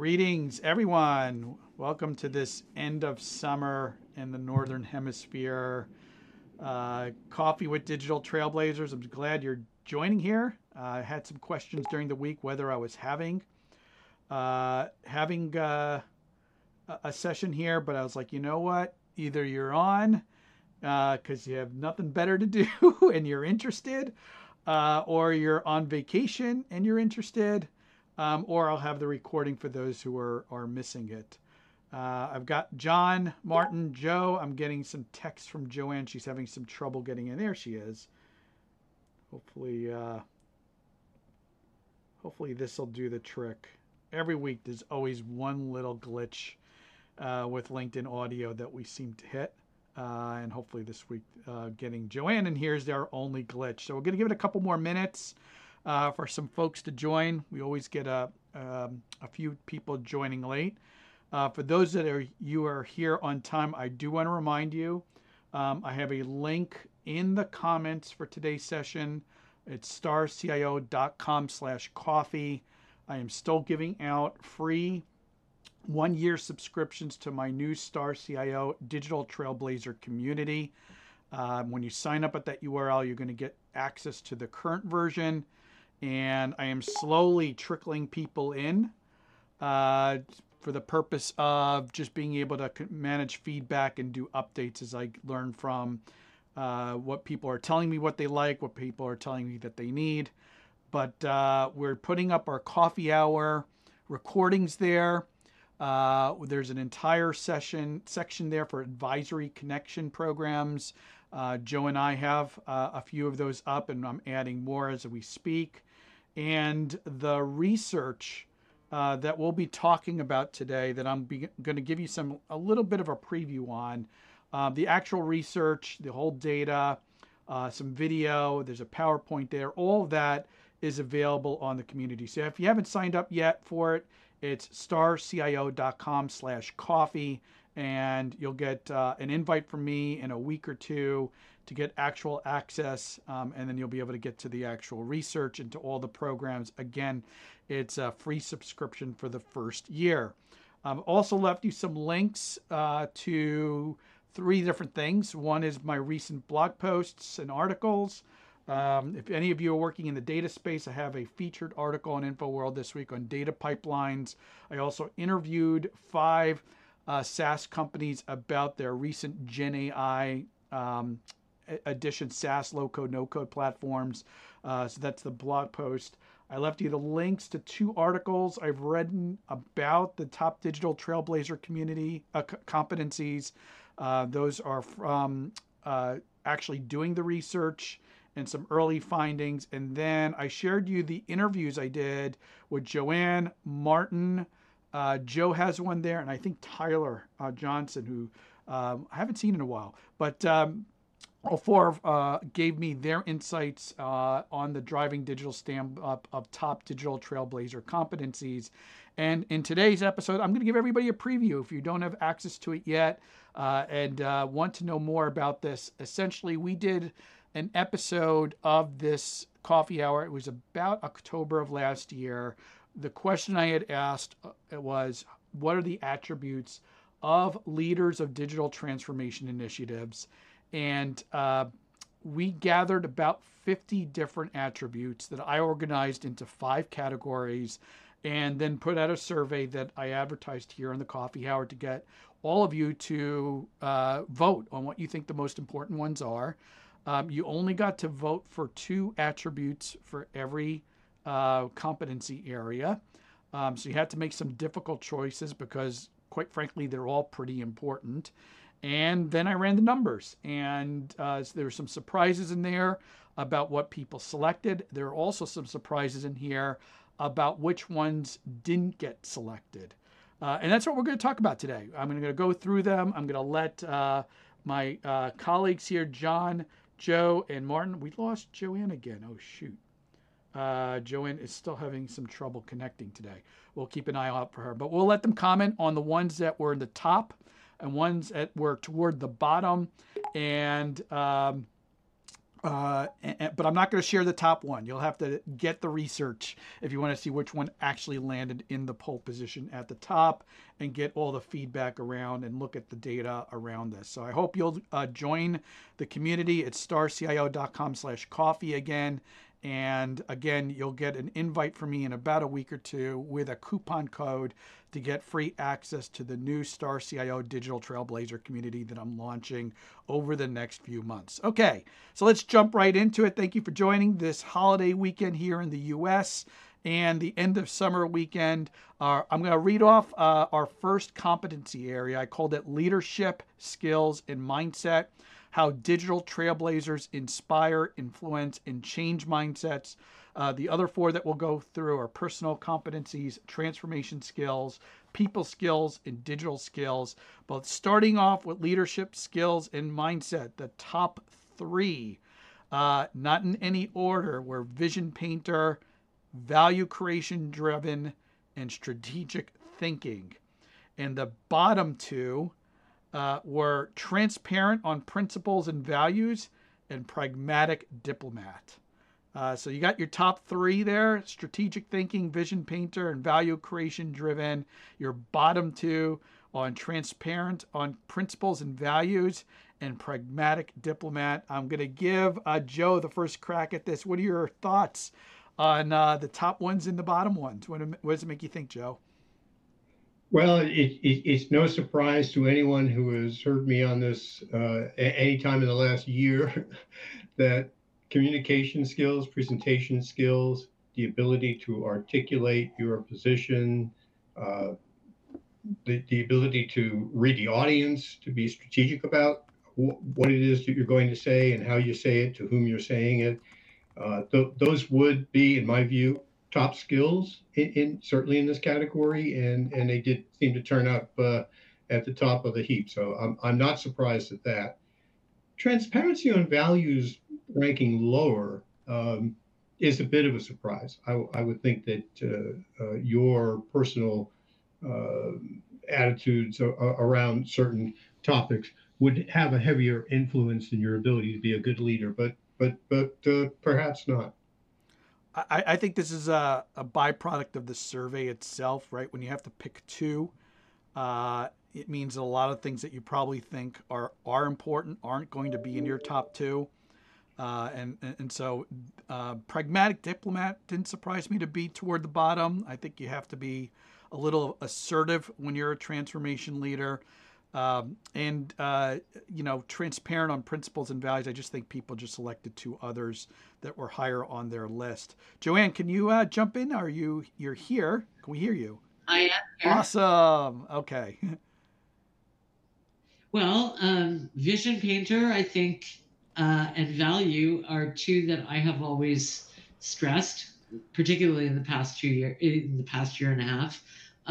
Greetings, everyone. Welcome to this end of summer in the Northern Hemisphere. Coffee with Digital Trailblazers. I'm glad you're joining here. I had some questions during the week whether I was having a session here, but I was like, you know what? Either you're on because you have nothing better to do and you're interested, or you're on vacation and you're interested, or I'll have the recording for those who are missing it. I've got John, Martin, Joe. I'm getting some text from Joanne. She's having some trouble getting in. There she is. Hopefully this will do the trick. Every week there's always one little glitch with LinkedIn audio that we seem to hit. And hopefully this week getting Joanne in here is our only glitch. So we're going to give it a couple more minutes for some folks to join. We always get a few people joining late. For those that are here on time, I do want to remind you, I have a link in the comments for today's session. It's starcio.com/coffee. I am still giving out free 1-year subscriptions to my new Star CIO Digital Trailblazer community. When you sign up at that URL, you're going to get access to the current version. And I am slowly trickling people in for the purpose of just being able to manage feedback and do updates as I learn from what people are telling me what they like, what people are telling me that they need. But we're putting up our coffee hour recordings there. There's an entire section there for advisory connection programs. Joe and I have a few of those up, and I'm adding more as we speak. And the research that we'll be talking about today that I'm going to give you a little bit of a preview on. The actual research, the whole data, some video, there's a PowerPoint there. All of that is available on the community. So if you haven't signed up yet for it, it's starcio.com/coffee, and you'll get an invite from me in a week or two to get actual access, and then you'll be able to get to the actual research and to all the programs. Again, it's a free subscription for the first year. I've also left you some links to 3 different things. One is my recent blog posts and articles. If any of you are working in the data space, I have a featured article on InfoWorld this week on data pipelines. I also interviewed 5 SaaS companies about their recent Gen AI edition SaaS low-code, no-code platforms. So that's the blog post. I left you the links to 2 articles I've written about the top digital trailblazer community competencies. Those are from actually doing the research and some early findings. And then I shared you the interviews I did with Joanne, Martin. Joe has one there, and I think Tyler Johnson, who I haven't seen in a while. But all 4 gave me their insights on the driving digital stand-up of top digital trailblazer competencies. And in today's episode, I'm going to give everybody a preview if you don't have access to it yet and want to know more about this. Essentially, we did an episode of this coffee hour. It was about October of last year. The question I had asked was, what are the attributes of leaders of digital transformation initiatives? And we gathered about 50 different attributes that I organized into 5 categories and then put out a survey that I advertised here in the coffee hour to get all of you to vote on what you think the most important ones are. You only got to vote for 2 attributes for every competency area. So you had to make some difficult choices because, quite frankly, they're all pretty important. And then I ran the numbers, and so there were some surprises in there about what people selected. There are also some surprises in here about which ones didn't get selected. And that's what we're going to talk about today. I'm going to go through them. I'm going to let my colleagues here, John, Joe, and Martin. We lost Joanne again. Oh, shoot. Joanne is still having some trouble connecting today. We'll keep an eye out for her. But we'll let them comment on the ones that were in the top and ones that were toward the bottom. And But I'm not going to share the top one. You'll have to get the research if you want to see which one actually landed in the pole position at the top and get all the feedback around and look at the data around this. So I hope you'll join the community. It's starcio.com/coffee again. And again, you'll get an invite from me in about a week or two with a coupon code to get free access to the new Star CIO Digital Trailblazer community that I'm launching over the next few months. Okay, so let's jump right into it. Thank you for joining this holiday weekend here in the US and the end of summer weekend. I'm going to read off our first competency area. I called it Leadership, Skills, and Mindset. How digital trailblazers inspire, influence, and change mindsets. The other four that we'll go through are personal competencies, transformation skills, people skills, and digital skills. But starting off with leadership, skills, and mindset, the top three, not in any order, were vision painter, value creation driven, and strategic thinking. And the bottom two were transparent on principles and values and pragmatic diplomat. So you got your top three there: strategic thinking, vision painter, and value creation driven. Your bottom two on transparent on principles and values and pragmatic diplomat. I'm going to give Joe the first crack at this. What are your thoughts on the top ones and the bottom ones? What does it make you think, Joe? Well, it's no surprise to anyone who has heard me on this any time in the last year that communication skills, presentation skills, the ability to articulate your position, uh, the ability to read the audience, to be strategic about what it is that you're going to say and how you say it, to whom you're saying it. Those would be, in my view, top skills in certainly in this category, and they did seem to turn up at the top of the heap. So I'm not surprised at that. Transparency on values ranking lower is a bit of a surprise. I would think that your personal uh, attitudes around certain topics would have a heavier influence in your ability to be a good leader, but perhaps not. I think this is a byproduct of the survey itself, right? When you have to pick two, it means a lot of things that you probably think are important aren't going to be in your top two. And so pragmatic diplomat didn't surprise me to be toward the bottom. I think you have to be a little assertive when you're a transformation leader. And transparent on principles and values. I just think people just selected two others that were higher on their list. Joanne, can you jump in? You're here? Can we hear you? I am here. Awesome. Okay. Well, Vision Painter, I think, and Value are two that I have always stressed, particularly in the past year and a half.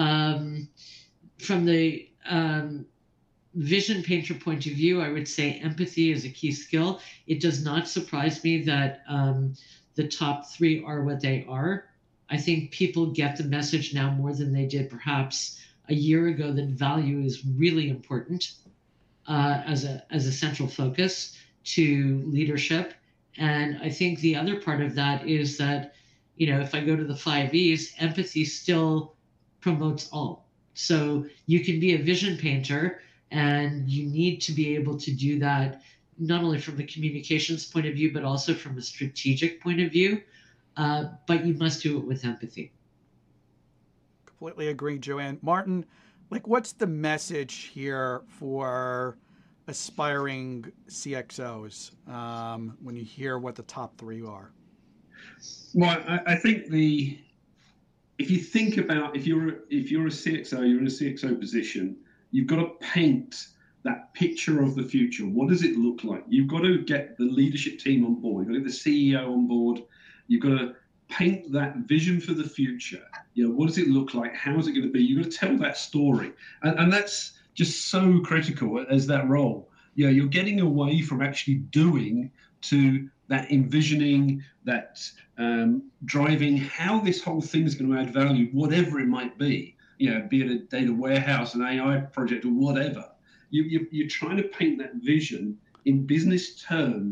From the Vision Painter point of view, I would say empathy is a key skill. It does not surprise me that the top three are what they are. I think people get the message now more than they did perhaps a year ago that value is really important as a central focus to leadership. And I think the other part of that is that, if I go to the 5 E's, empathy still promotes all. So you can be a vision painter, and you need to be able to do that not only from a communications point of view, but also from a strategic point of view. But you must do it with empathy. Completely agree, Joanne. Martin, what's the message here for aspiring CXOs when you hear what the top three are? Well, I think if you think about if you're a CXO, you're in a CXO position, you've got to paint that picture of the future. What does it look like? You've got to get the leadership team on board. You've got to get the CEO on board. You've got to paint that vision for the future. What does it look like? How is it going to be? You've got to tell that story. And that's just so critical as that role. You're getting away from actually doing to that envisioning, that driving how this whole thing is going to add value, whatever it might be. Be it a data warehouse, an AI project, or whatever. You're trying to paint that vision in business terms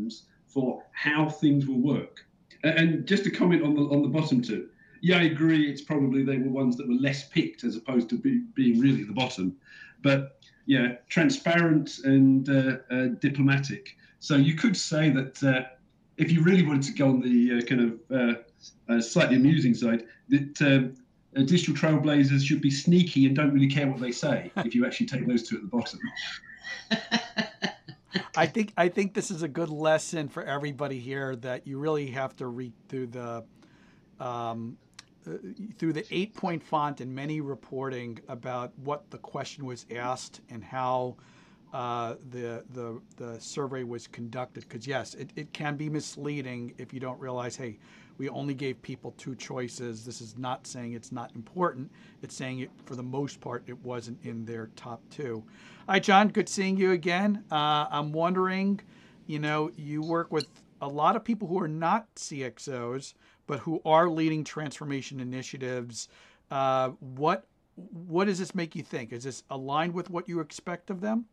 for how things will work. And just to comment on the bottom two, yeah, I agree. It's probably they were ones that were less picked as opposed to being really the bottom. But yeah, transparent and diplomatic. So you could say that if you really wanted to go on the kind of slightly amusing side, that digital trailblazers should be sneaky and don't really care what they say. If you actually take those two at the bottom. I think this is a good lesson for everybody here, that you really have to read through the 8-point font in many reporting about what the question was asked and how the survey was conducted. Because yes, it can be misleading if you don't realize, hey, we only gave people two choices. This is not saying it's not important. It's saying it, for the most part, it wasn't in their top two. Hi, John. Good seeing you again. I'm wondering, you work with a lot of people who are not CXOs, but who are leading transformation initiatives. What does this make you think? Is this aligned with what you expect of them?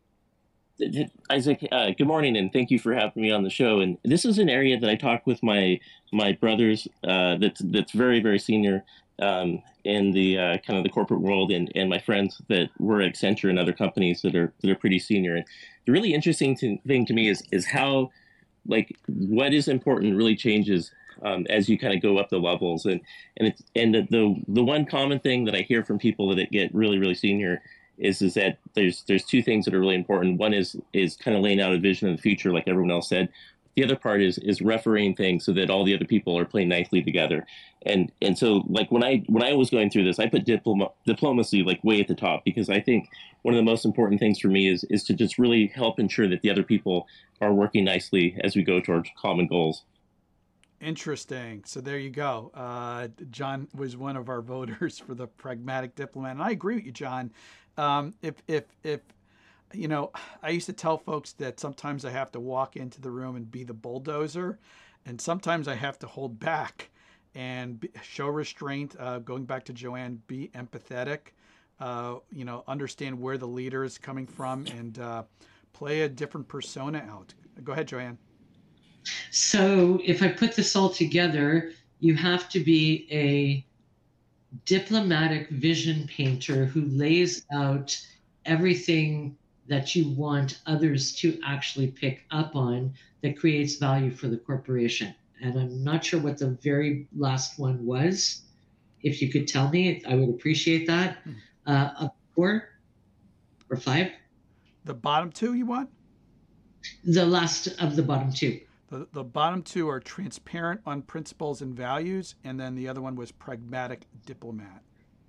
Isaac, good morning, and thank you for having me on the show. And this is an area that I talk with my brothers that's very, very senior in the kind of the corporate world, and my friends that were at Accenture and other companies that are pretty senior. And the really interesting thing to me is how, like, what is important really changes as you kind of go up the levels. And the one common thing that I hear from people that get really, really senior is that there's two things that are really important. One is kind of laying out a vision of the future, like everyone else said. The other part is refereeing things so that all the other people are playing nicely together. And so, like, when I was going through this, I put diplomacy like way at the top, because I think one of the most important things for me is to just really help ensure that the other people are working nicely as we go towards common goals. Interesting. So there you go. John was one of our voters for the pragmatic diplomat, and I agree with you, John. If I used to tell folks that sometimes I have to walk into the room and be the bulldozer, and sometimes I have to hold back and show restraint. Going back to Joanne, be empathetic. Understand where the leader is coming from, and play a different persona out. Go ahead, Joanne. So if I put this all together, you have to be a diplomatic vision painter who lays out everything that you want others to actually pick up on, that creates value for the corporation. And I'm not sure what the very last one was. If you could tell me, I would appreciate that. 4 or 5? The bottom two you want? The last of the bottom two. The bottom two are transparent on principles and values, and then the other one was pragmatic diplomat.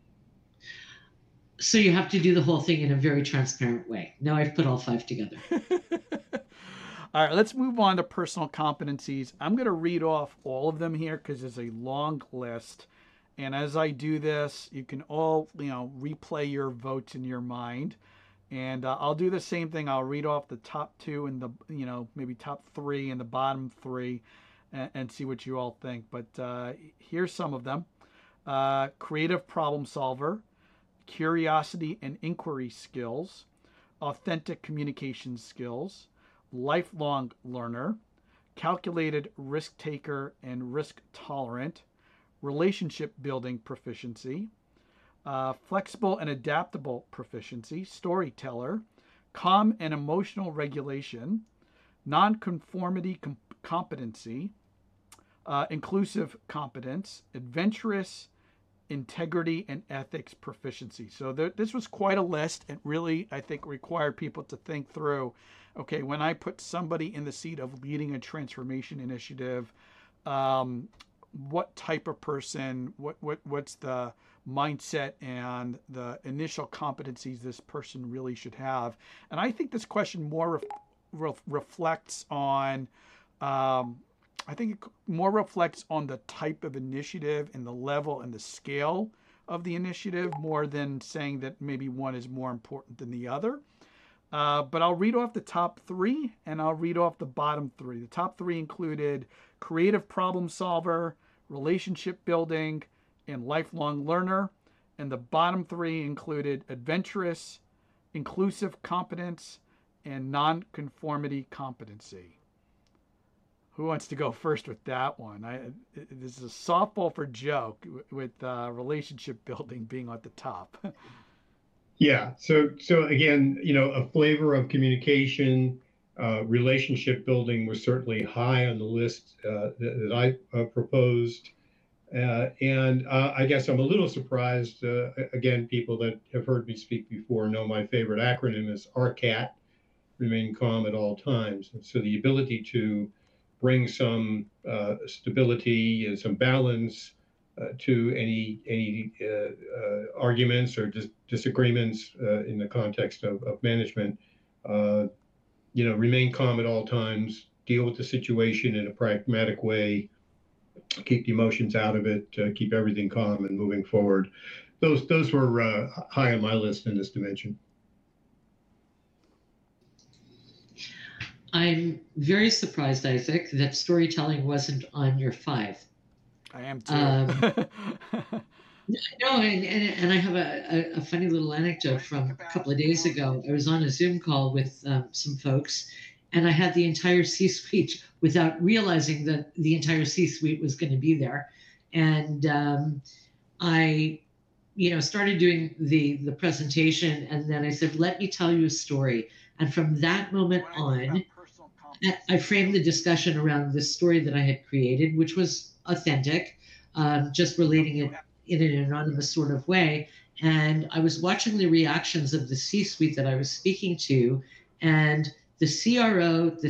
So you have to do the whole thing in a very transparent way. Now I've put all 5 together. All right, let's move on to personal competencies. I'm going to read off all of them here because there's a long list. And as I do this, you can all, replay your votes in your mind. And I'll do the same thing. I'll read off the top 2 and the, maybe top 3 and the bottom 3 and see what you all think. But here's some of them. Creative problem solver, curiosity and inquiry skills, authentic communication skills, lifelong learner, calculated risk taker and risk tolerant, relationship building proficiency, flexible and adaptable proficiency, storyteller, calm and emotional regulation, nonconformity competency, inclusive competence, adventurous, integrity, and ethics proficiency. So this was quite a list. It really, I think, required people to think through, okay, when I put somebody in the seat of leading a transformation initiative, what type of person, what's the mindset and the initial competencies this person really should have. And I think this question more reflects on, I think it more reflects on the type of initiative and the level and the scale of the initiative, more than saying that maybe one is more important than the other. But I'll read off the top 3 and I'll read off the bottom 3. The top 3 included creative problem solver, relationship building, and lifelong learner. And the bottom 3 included adventurous, inclusive competence, and nonconformity competency. Who wants to go first with that one? This is a softball for Joe with relationship building being at the top. Yeah. So again, a flavor of communication, relationship building was certainly high on the list that I proposed. And I guess I'm a little surprised. Again, people that have heard me speak before know my favorite acronym is RCAT, remain calm at all times. And so the ability to bring some stability and some balance to any arguments or disagreements in the context of management. Remain calm at all times, deal with the situation in a pragmatic way, keep the emotions out of it, keep everything calm and moving forward. Those were high on my list in this dimension. I'm very surprised, Isaac, that storytelling wasn't on your 5. I am too. No, and I have a funny little anecdote from a couple of days ago. I was on a Zoom call with some folks, and I had the entire C-suite without realizing that the entire C-suite was going to be there. And I, started doing the presentation, and then I said, let me tell you a story. And from that moment on, I framed the discussion around this story that I had created, which was authentic, just relating it in an anonymous sort of way. And I was watching the reactions of the C-suite that I was speaking to, and the CRO, the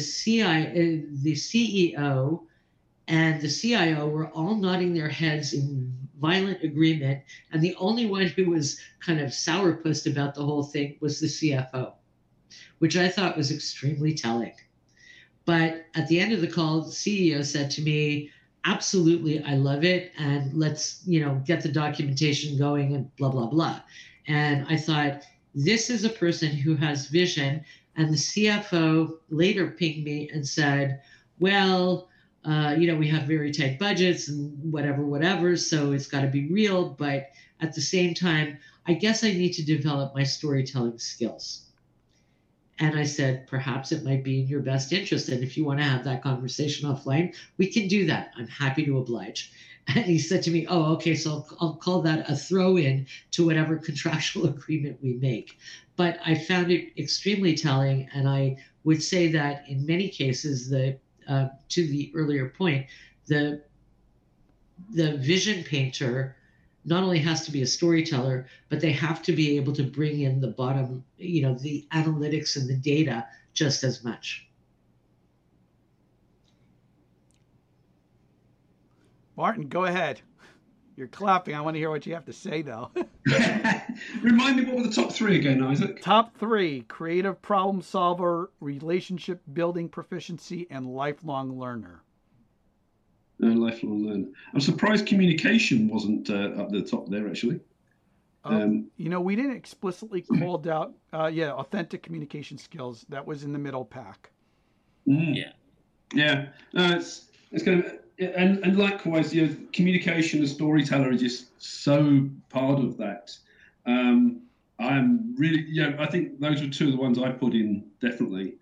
CEO, and the CIO were all nodding their heads in violent agreement. And the only one who was kind of sourpussed about the whole thing was the CFO, which I thought was extremely telling. But at the end of the call, the CEO said to me, absolutely, I love it. And let's, get the documentation going and blah, blah, blah. And I thought, this is a person who has vision. And the CFO later pinged me and said, well, we have very tight budgets and whatever. So it's got to be real. But at the same time, I guess I need to develop my storytelling skills. And I said, perhaps it might be in your best interest. And if you want to have that conversation offline, we can do that. I'm happy to oblige. And he said to me, oh, okay, so I'll call that a throw in to whatever contractual agreement we make. But I found it extremely telling. And I would say that in many cases, to the earlier point, the vision painter not only has to be a storyteller, but they have to be able to bring in the bottom, the analytics and the data just as much. Martin, go ahead. You're clapping. I want to hear what you have to say, though. Remind me, what were the top 3 again, Isaac? Top 3, creative problem solver, relationship building proficiency, and lifelong learner. Lifelong learner. I'm surprised communication wasn't up the top there, actually. We didn't explicitly called out, authentic communication skills. That was in the middle pack. Yeah. Yeah. No, it's kind of, and likewise, communication and storyteller are just so part of that. I'm really, I think those were 2 of the ones I put in, definitely.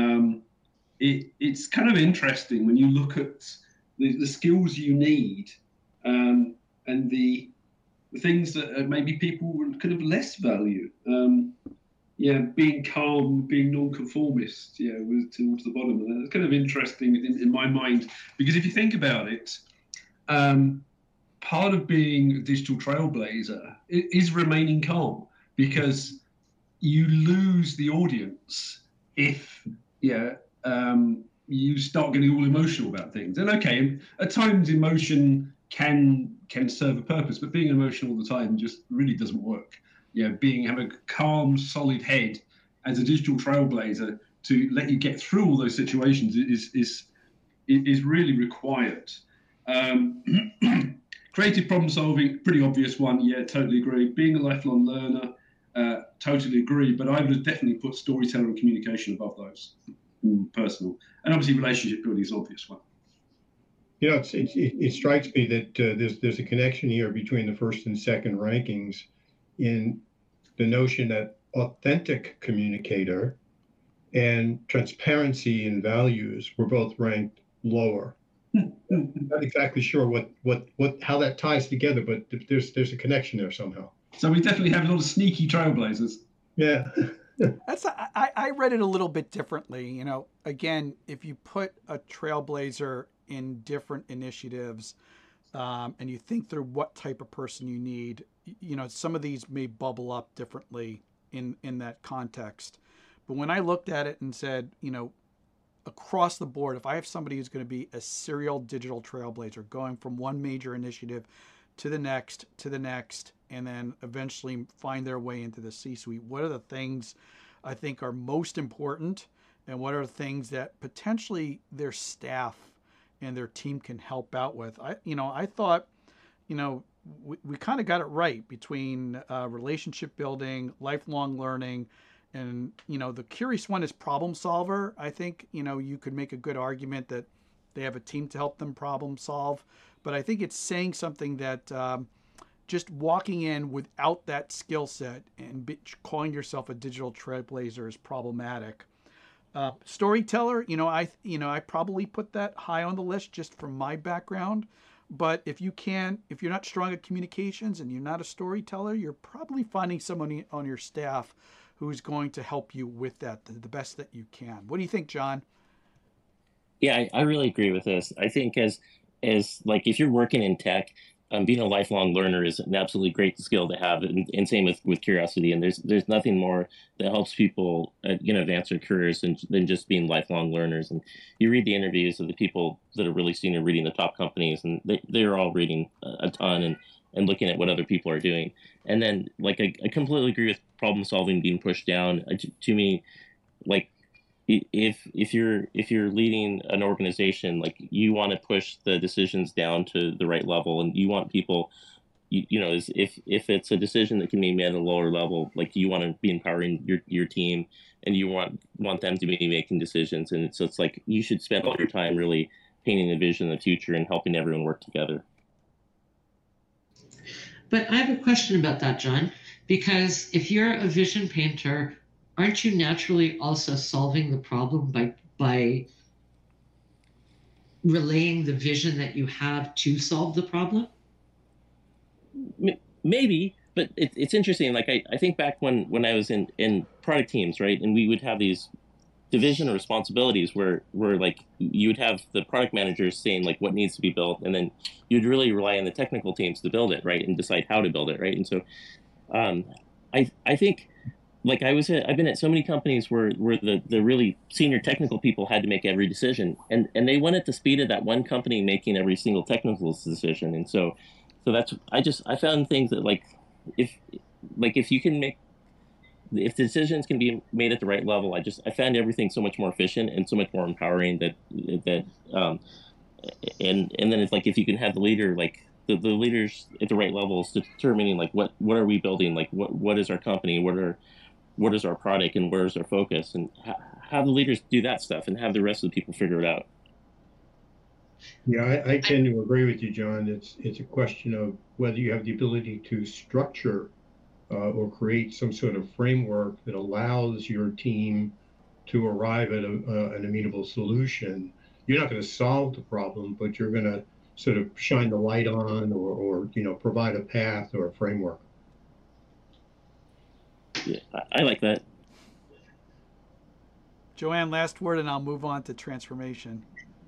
It's kind of interesting when you look at the skills you need, and the things that maybe people would kind of less value. Being calm, being non-conformist, was towards the bottom. And it's kind of interesting in my mind, because if you think about it, part of being a digital trailblazer is remaining calm, because you lose the audience if you start getting all emotional about things. And okay, at times emotion can serve a purpose, but being emotional all the time just really doesn't work. Having a calm, solid head as a digital trailblazer to let you get through all those situations is really required. Creative problem solving, pretty obvious one. Yeah, totally agree. Being a lifelong learner, totally agree. But I would have definitely put storytelling and communication above those. Personal, and obviously relationship building is an obvious one. It strikes me that there's a connection here between the first and second rankings in the notion that authentic communicator and transparency and values were both ranked lower. Not exactly sure how that ties together, but there's a connection there somehow. So we definitely have a lot of sneaky trailblazers. Yeah. I read it a little bit differently. You know, again, if you put a trailblazer in different initiatives, and you think through what type of person you need, you know, some of these may bubble up differently in that context. But when I looked at it and said, you know, across the board, if I have somebody who's going to be a serial digital trailblazer, going from one major initiative to the next, and then eventually find their way into the C-suite, what are the things I think are most important, and what are the things that potentially their staff and their team can help out with? I thought, you know, we kind of got it right between relationship building, lifelong learning, and, you know, the curious one is problem solver. I think, you know, you could make a good argument that they have a team to help them problem solve, but I think it's saying something that just walking in without that skill set and calling yourself a digital trailblazer is problematic. Storyteller, I probably put that high on the list just from my background. But if you're not strong at communications and you're not a storyteller, you're probably finding someone on your staff who's going to help you with that the best that you can. What do you think, John? Yeah, I really agree with this. I think as like if you're working in tech, being a lifelong learner is an absolutely great skill to have, and same with curiosity. And there's nothing more that helps people advance their careers than just being lifelong learners. And you read the interviews of the people that are really senior, reading the top companies, and they're all reading a ton and looking at what other people are doing. And then like I completely agree with problem solving being pushed down. To me, like if you're leading an organization, like you want to push the decisions down to the right level, and you want people, if it's a decision that can be made at a lower level, like you want to be empowering your team, and you want them to be making decisions. And so it's like you should spend all your time really painting a vision of the future and helping everyone work together. But I have a question about that, John, because if you're a vision painter, aren't you naturally also solving the problem by relaying the vision that you have to solve the problem? Maybe, but it's interesting. Like I think back when I was in product teams, right, and we would have these division of responsibilities where like you would have the product managers saying like what needs to be built, and then you'd really rely on the technical teams to build it, right, and decide how to build it, right. And so I think, like I've been at so many companies where the really senior technical people had to make every decision, and they went at the speed of that one company making every single technical decision. And so that's I found things that if decisions can be made at the right level, I found everything so much more efficient and so much more empowering and then it's like if you can have the leader, like the leaders at the right levels determining like what are we building, like what is our company, what is our product, and where's our focus, and have the leaders do that stuff and have the rest of the people figure it out. Yeah, I tend to agree with you, John. It's a question of whether you have the ability to structure or create some sort of framework that allows your team to arrive at an amenable solution. You're not going to solve the problem, but you're going to sort of shine the light on or provide a path or a framework. Yeah, I like that. Joanne, last word, and I'll move on to transformation.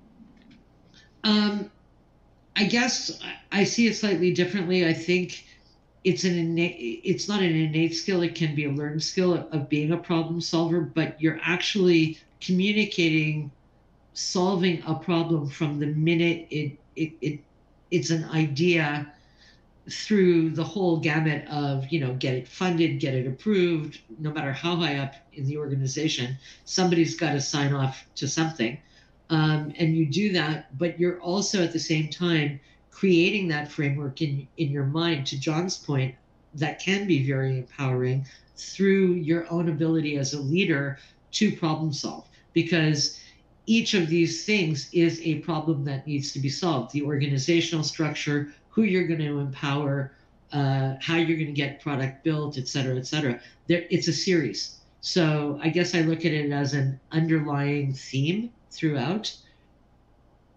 I guess I see it slightly differently. I think it's not an innate skill. It can be a learned skill of being a problem solver, but you're actually communicating, solving a problem from the minute it's an idea through the whole gamut of, get it funded, get it approved. No matter how high up in the organization, somebody's got to sign off to something. And you do that, but you're also at the same time creating that framework in your mind, to John's point, that can be very empowering through your own ability as a leader to problem solve, because each of these things is a problem that needs to be solved. The organizational structure, who you're going to empower, how you're going to get product built, et cetera, et cetera. It's a series. So I guess I look at it as an underlying theme throughout.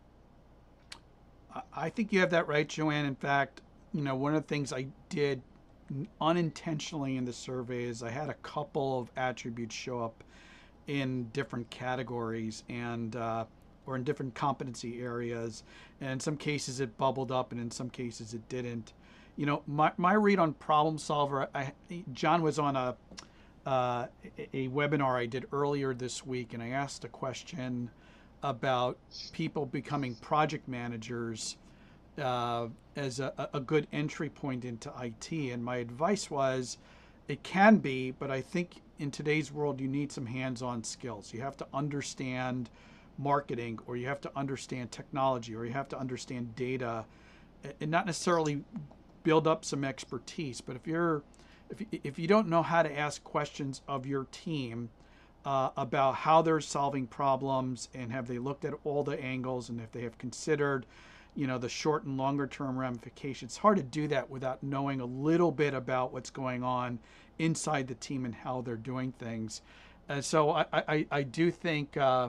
I think you have that right, Joanne. In fact, one of the things I did unintentionally in the survey is I had a couple of attributes show up in different categories and or in different competency areas. And in some cases it bubbled up, and in some cases it didn't. My read on problem solver. John was on a webinar I did earlier this week, and I asked a question about people becoming project managers as a good entry point into IT. And my advice was, it can be, but I think in today's world you need some hands-on skills. You have to understand marketing, or you have to understand technology, or you have to understand data, and not necessarily build up some expertise. But if you don't know how to ask questions of your team about how they're solving problems, and have they looked at all the angles, and if they have considered the short and longer term ramifications, it's hard to do that without knowing a little bit about what's going on inside the team and how they're doing things. So I do think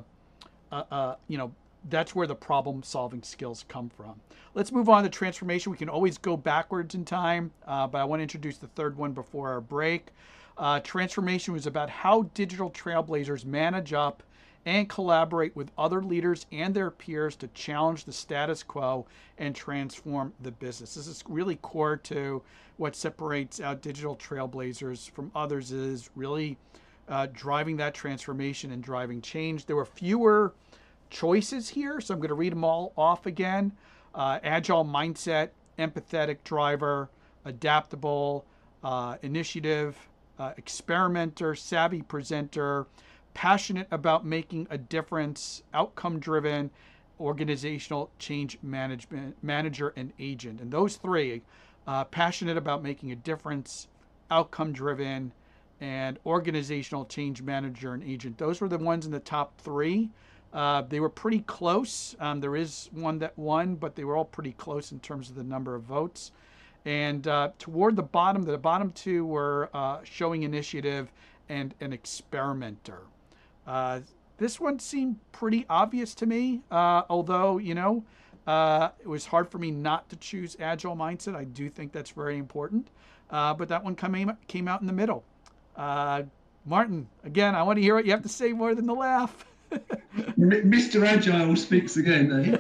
that's where the problem solving skills come from. Let's move on to transformation. We can always go backwards in time, but I want to introduce the third one before our break. Transformation was about how digital trailblazers manage up and collaborate with other leaders and their peers to challenge the status quo and transform the business. This is really core to what separates out digital trailblazers from others, is really driving that transformation and driving change. There were fewer choices here, so I'm going to read them all off again. Agile mindset, empathetic driver, adaptable, initiative, experimenter, savvy presenter, passionate about making a difference, outcome-driven, organizational change manager, and agent. And those three, passionate about making a difference, outcome-driven, and organizational change manager and agent. Those were the ones in the top three. They were pretty close. There is one that won, but they were all pretty close in terms of the number of votes. And toward the bottom two were showing initiative and an experimenter. This one seemed pretty obvious to me, although, it was hard for me not to choose agile mindset. I do think that's very important, but that one came out in the middle. Martin, again, I want to hear what you have to say more than the laugh. Mr. Agile speaks again.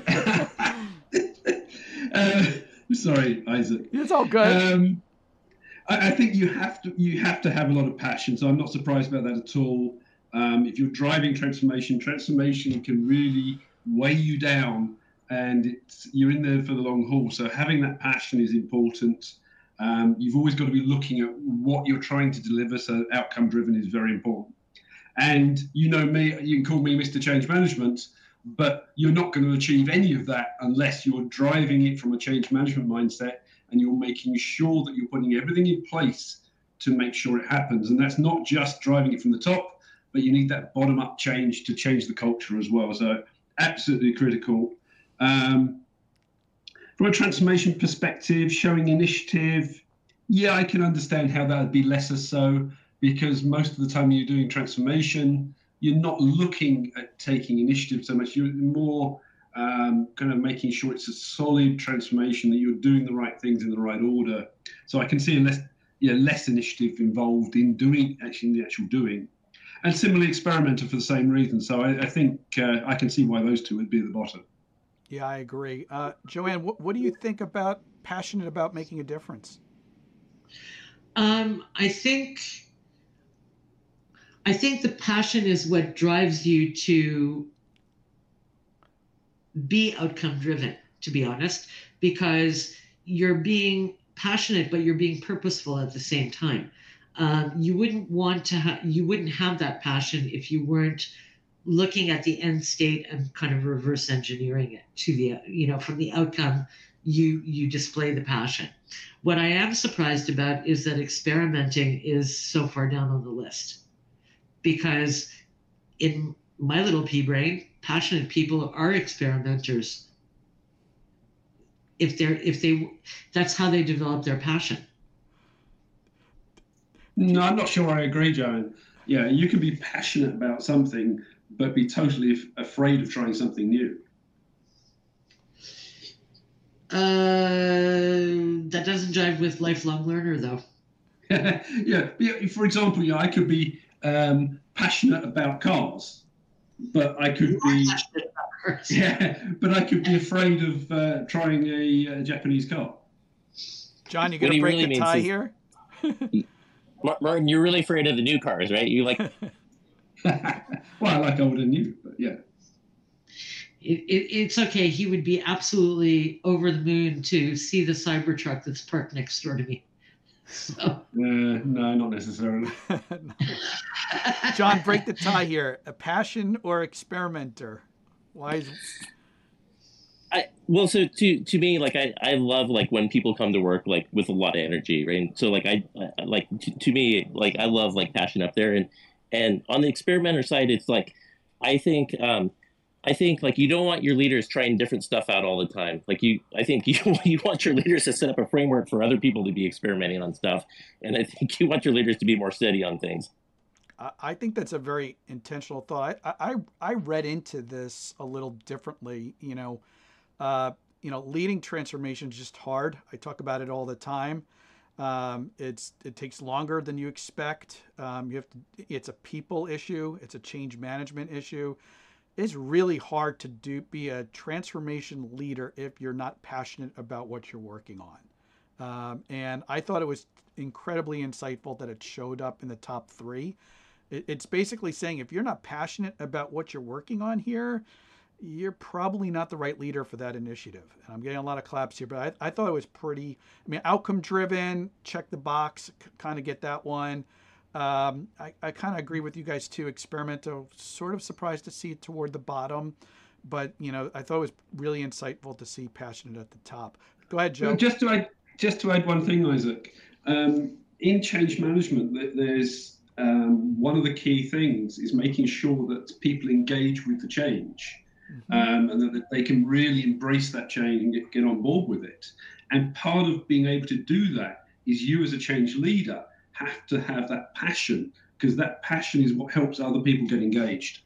Sorry, Isaac. It's all good. I think you have to have a lot of passion. So I'm not surprised about that at all. If you're driving transformation can really weigh you down, and you're in there for the long haul. So having that passion is important. You've always got to be looking at what you're trying to deliver. So outcome driven is very important. And you know me, you can call me Mr. Change Management, but you're not going to achieve any of that unless you're driving it from a change management mindset, and you're making sure that you're putting everything in place to make sure it happens. And that's not just driving it from the top, but you need that bottom-up change to change the culture as well. So absolutely critical. From a transformation perspective, showing initiative, I can understand how that would be lesser so, because most of the time you're doing transformation, you're not looking at taking initiative so much. You're more kind of making sure it's a solid transformation, that you're doing the right things in the right order. So I can see less initiative involved in the actual doing. And similarly, experimenter for the same reason. So I think I can see why those two would be at the bottom. Yeah, I agree. Joanne, what do you think about passionate about making a difference? I think the passion is what drives you to be outcome driven, to be honest, because you're being passionate, but you're being purposeful at the same time. You wouldn't have that passion if you weren't looking at the end state and kind of reverse engineering it to the, from the outcome, you display the passion. What I am surprised about is that experimenting is so far down on the list, because in my little pea brain, passionate people are experimenters. That's how they develop their passion. No, I'm not sure I agree, Joan. Yeah, you can be passionate about something, but be totally afraid of trying something new. That doesn't jive with lifelong learner, though. Yeah. For example, I could be passionate about cars, but I could be but I could be afraid of trying a Japanese car. John, you What gonna he break really the means tie is, here? Martin, you're really afraid of the new cars, right? You like Well, I like older and new, but yeah. It's okay. He would be absolutely over the moon to see the Cybertruck that's parked next door to me. So. No, not necessarily. John, break the tie here. A passion or experimenter? Why is well, so to me, like I love like when people come to work like with a lot of energy, right? And so like I like to me, like I love like passion up there, and on the experimenter side, it's like I think I think like you don't want your leaders trying different stuff out all the time. Like I think you want your leaders to set up a framework for other people to be experimenting on stuff, and I think you want your leaders to be more steady on things. I think that's a very intentional thought. I read into this a little differently. Uh, leading transformation is just hard. I talk about it all the time. It takes longer than you expect. You have to. It's a people issue. It's a change management issue. It's really hard to be a transformation leader if you're not passionate about what you're working on. And I thought it was incredibly insightful that it showed up in the top three. It's basically saying if you're not passionate about what you're working on here, you're probably not the right leader for that initiative. And I'm getting a lot of claps here, but I thought it was pretty, outcome driven, check the box, kind of get that one. I kind of agree with you guys too. Experimental, sort of surprised to see it toward the bottom, but I thought it was really insightful to see passionate at the top. Go ahead, Joe. Well, just to add one thing, Isaac. In change management, there's one of the key things is making sure that people engage with the change, and that they can really embrace that change and get on board with it. And part of being able to do that is you as a change leader have to have that passion, because that passion is what helps other people get engaged.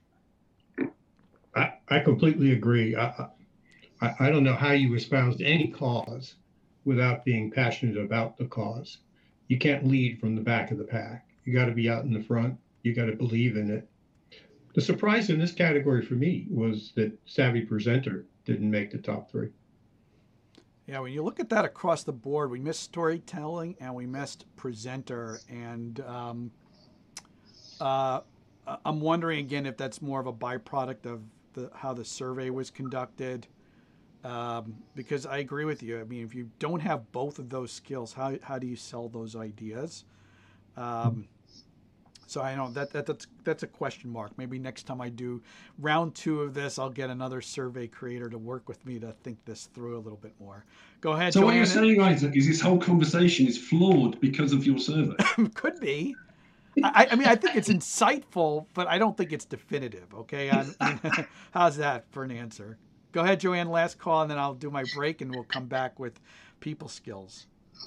I completely agree. I don't know how you espouse any cause without being passionate about the cause. You can't lead from the back of the pack. You got to be out in the front. You got to believe in it. The surprise in this category for me was that Savvy Presenter didn't make the top three. Yeah, when you look at that across the board, we missed storytelling and we missed presenter. And I'm wondering again if that's more of a byproduct of how the survey was conducted. Because I agree with you. If you don't have both of those skills, how do you sell those ideas? So I know that's a question mark. Maybe next time I do round 2 of this, I'll get another survey creator to work with me to think this through a little bit more. Go ahead. So Joanne. what you're saying, Isaac, is this whole conversation is flawed because of your survey. Could be. I think it's insightful, but I don't think it's definitive. Okay, how's that for an answer? Go ahead, Joanne. Last call, and then I'll do my break, and we'll come back with people skills.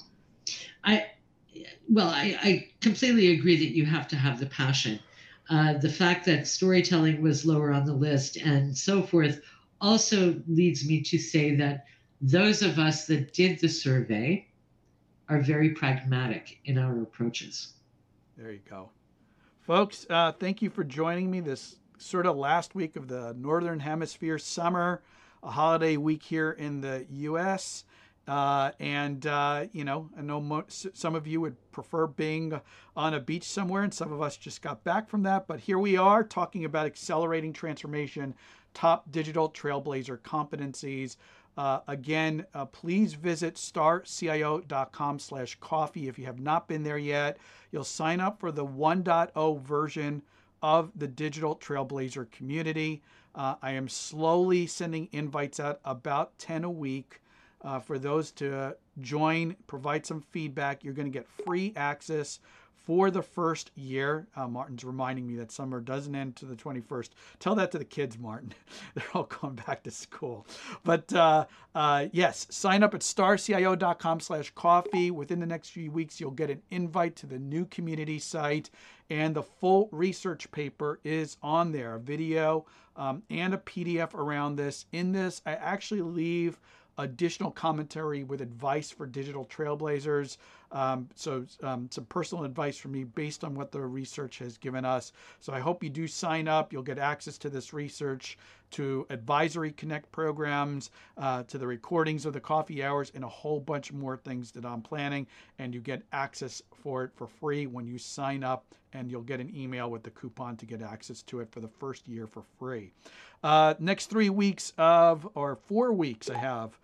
I completely agree that you have to have the passion. The fact that storytelling was lower on the list and so forth also leads me to say that those of us that did the survey are very pragmatic in our approaches. There you go. Folks, thank you for joining me this sort of last week of the Northern Hemisphere summer, a holiday week here in the U.S., I know some of you would prefer being on a beach somewhere, and some of us just got back from that. But here we are talking about accelerating transformation, top digital trailblazer competencies. Again, please visit starcio.com/coffee if you have not been there yet. You'll sign up for the 1.0 version of the Digital Trailblazer community. I am slowly sending invites out, about 10 a week. For those to join, provide some feedback. You're going to get free access for the first year. Martin's reminding me that summer doesn't end to the 21st. Tell that to the kids, Martin. They're all going back to school. But yes, sign up at starcio.com/coffee. Within the next few weeks, you'll get an invite to the new community site, and the full research paper is on there, a video and a PDF around this. In this, I actually leave additional commentary with advice for digital trailblazers. Some personal advice from me based on what the research has given us. So I hope you do sign up. You'll get access to this research, to Advisory Connect programs, to the recordings of the coffee hours, and a whole bunch more things that I'm planning. And you get access for it for free when you sign up, and you'll get an email with the coupon to get access to it for the first year for free. Next 3 weeks or 4 weeks I have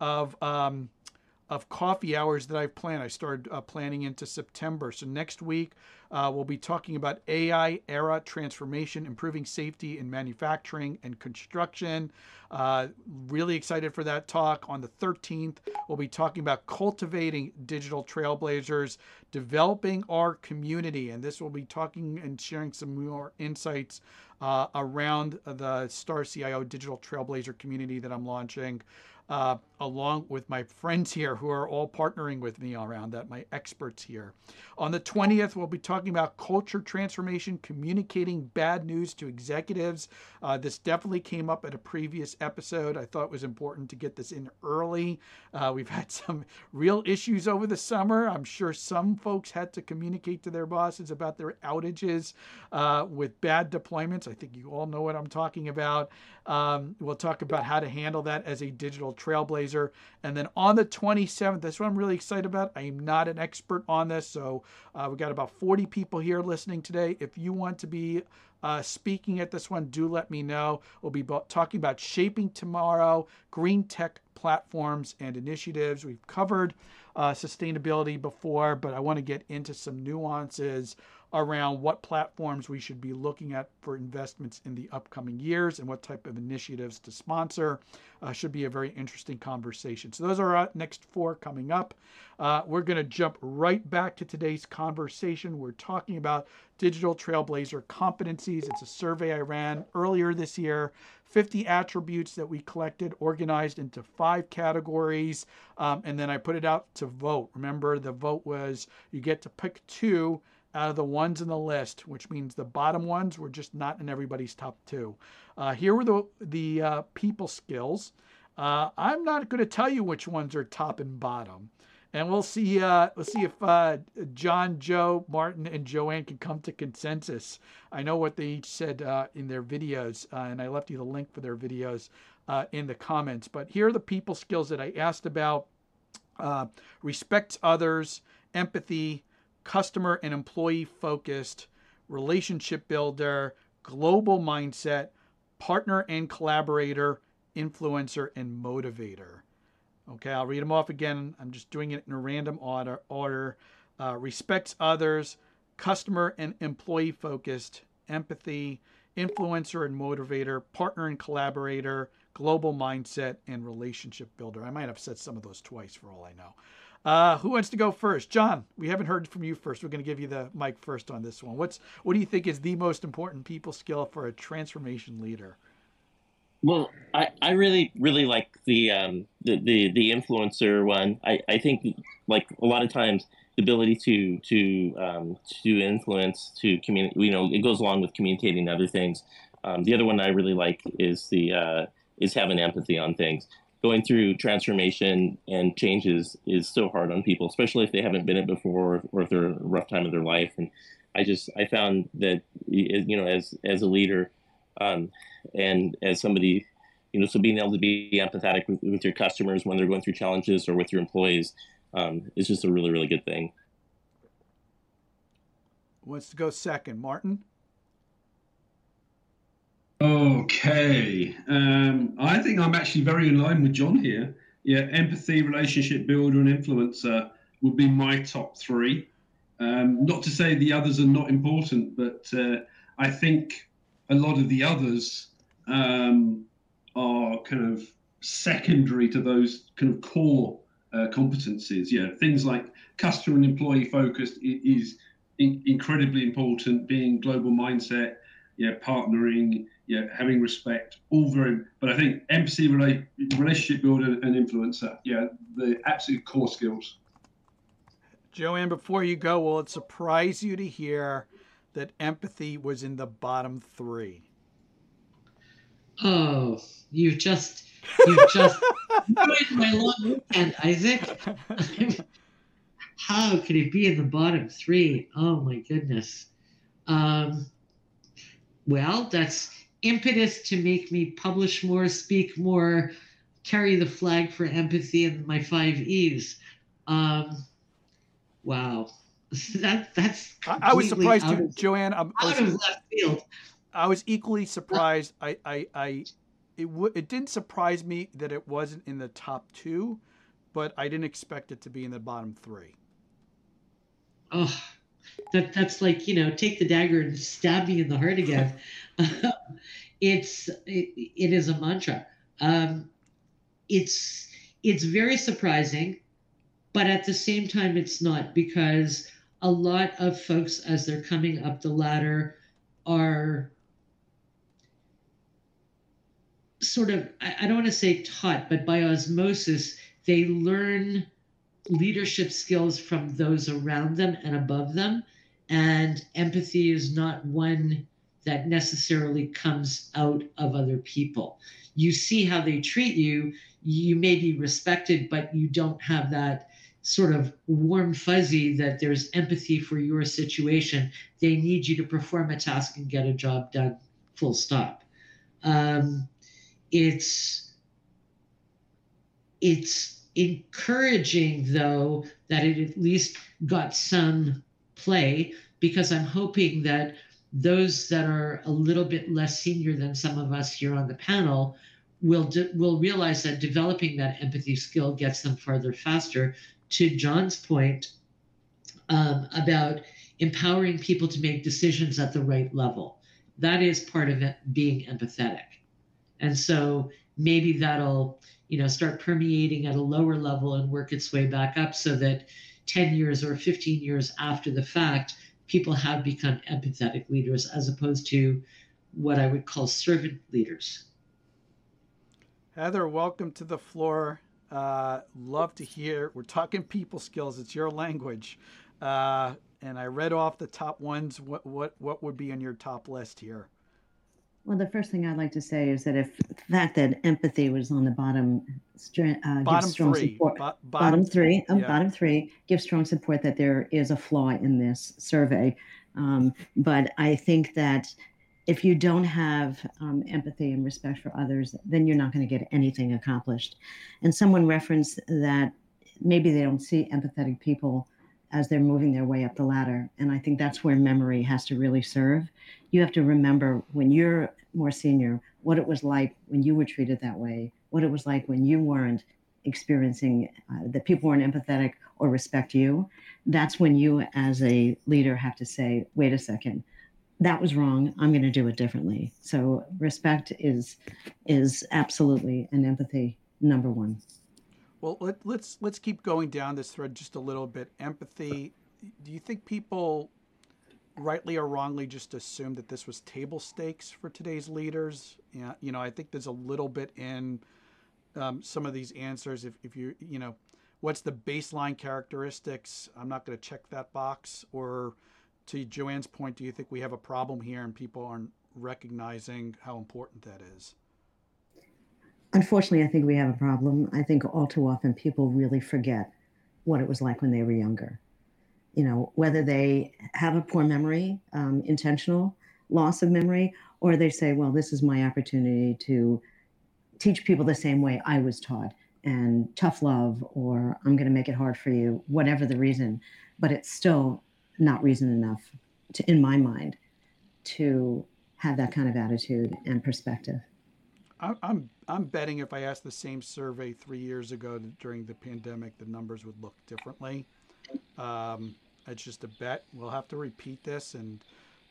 of coffee hours that I've planned. I started planning into September. So next week, we'll be talking about AI era transformation, improving safety in manufacturing and construction. Really excited for that talk. On the 13th, we'll be talking about cultivating digital trailblazers, developing our community. And this will be talking and sharing some more insights around the Star CIO Digital Trailblazer community that I'm launching. Along with my friends here who are all partnering with me around that, my experts here. On the 20th, we'll be talking about culture transformation, communicating bad news to executives. This definitely came up at a previous episode. I thought it was important to get this in early. We've had some real issues over the summer. I'm sure some folks had to communicate to their bosses about their outages with bad deployments. I think you all know what I'm talking about. We'll talk about how to handle that as a digital trailblazer. And then on the 27th, that's what I'm really excited about. I am not an expert on this, so we've got about 40 people here listening today. If you want to be speaking at this one, do let me know. We'll be talking about shaping tomorrow, green tech platforms and initiatives. We've covered sustainability before, but I want to get into some nuances around what platforms we should be looking at for investments in the upcoming years and what type of initiatives to sponsor. Should be a very interesting conversation. So those are our next 4 coming up. We're going to jump right back to today's conversation. We're talking about digital trailblazer competencies. It's a survey I ran earlier this year. 50 attributes that we collected, organized into 5 categories, and then I put it out to vote. Remember, the vote was you get to pick 2 out of the ones in the list, which means the bottom ones were just not in everybody's top 2. Here were the people skills. I'm not going to tell you which ones are top and bottom, and we'll see if John, Joe, Martin, and Joanne can come to consensus. I know what they each said in their videos, and I left you the link for their videos in the comments. But here are the people skills that I asked about: respects others, empathy, customer and employee focused, relationship builder, global mindset, partner and collaborator, influencer, and motivator. Okay, I'll read them off again. I'm just doing it in a random order. Respects others, customer and employee focused, empathy, influencer and motivator, partner and collaborator, global mindset, and relationship builder. I might have said some of those twice for all I know. Who wants to go first? John, we haven't heard from you first. We're going to give you the mic first on this one. What do you think is the most important people skill for a transformation leader? Well, I really like the influencer one. I think, like, a lot of times the ability to influence, to communicate, it goes along with communicating other things. The other one I really like is having empathy on things. Going through transformation and changes is so hard on people, especially if they haven't been it before or if they're a rough time of their life. And I found that, as a leader, and as somebody, so being able to be empathetic with your customers when they're going through challenges or with your employees is just a really, really good thing. Who wants to go second? Martin? Okay. I think I'm actually very in line with John here. Yeah, empathy, relationship builder, and influencer would be my top 3. Not to say the others are not important, but I think a lot of the others are kind of secondary to those kind of core competencies. Yeah, things like customer and employee focused is incredibly important. Being global mindset, partnering, having respect, all very. But I think empathy, relationship builder, and influencer, the absolute core skills. Joanne, before you go, will it surprise you to hear that empathy was in the bottom 3? Oh, you just Ruined my long weekend, Isaac. How could it be in the bottom three? Oh my goodness. Um, well, that's impetus to make me publish more, speak more, carry the flag for empathy, and my 5 E's. Um, wow. That's I was completely surprised too, Joanne. out of left field. I was equally surprised. It didn't surprise me that it wasn't in the top two, but I didn't expect it to be in the bottom three. Oh, that's like, take the dagger and stab me in the heart again. It is a mantra. Um, it's very surprising, but at the same time, it's not, because a lot of folks, as they're coming up the ladder, are sort of, I don't want to say taught, but by osmosis, they learn leadership skills from those around them and above them. And empathy is not one that necessarily comes out of other people. You see how they treat you, you may be respected, but you don't have that sort of warm fuzzy that there's empathy for your situation. They need you to perform a task and get a job done, full stop. Um, it's it's encouraging, though, that it at least got some play, because I'm hoping that those that are a little bit less senior than some of us here on the panel will realize that developing that empathy skill gets them farther faster. To John's point, about empowering people to make decisions at the right level, that is part of it, being empathetic. And so maybe that'll, start permeating at a lower level and work its way back up, so that 10 years or 15 years after the fact, people have become empathetic leaders, as opposed to what I would call servant leaders. Heather, welcome to the floor. Love to hear. We're talking people skills. It's your language. And I read off the top ones. What would be on your top list here? Well, the first thing I'd like to say is that if the fact that empathy was on the bottom, Bottom gives strong three. support. Bottom three, yeah. bottom three gives strong support that there is a flaw in this survey. But I think that if you don't have empathy and respect for others, then you're not going to get anything accomplished. And someone referenced that maybe they don't see empathetic people as they're moving their way up the ladder. And I think that's where memory has to really serve. You have to remember, when you're more senior, what it was like when you were treated that way, what it was like when you weren't experiencing that people weren't empathetic or respect you. That's when you, as a leader, have to say, wait a second, that was wrong. I'm going to do it differently. So respect is absolutely, an empathy number one. Well, let's keep going down this thread just a little bit. Empathy. Do you think people, rightly or wrongly, just assume that this was table stakes for today's leaders? Yeah, I think there's a little bit in some of these answers. If you what's the baseline characteristics? I'm not going to check that box. Or to Joanne's point, do you think we have a problem here and people aren't recognizing how important that is? Unfortunately, I think we have a problem. I think all too often people really forget what it was like when they were younger. Whether they have a poor memory, intentional loss of memory, or they say, well, this is my opportunity to teach people the same way I was taught, and tough love, or I'm going to make it hard for you, whatever the reason. But it's still not reason enough, in my mind, to have that kind of attitude and perspective. I'm betting if I asked the same survey 3 years ago during the pandemic, the numbers would look differently. It's just a bet. We'll have to repeat this and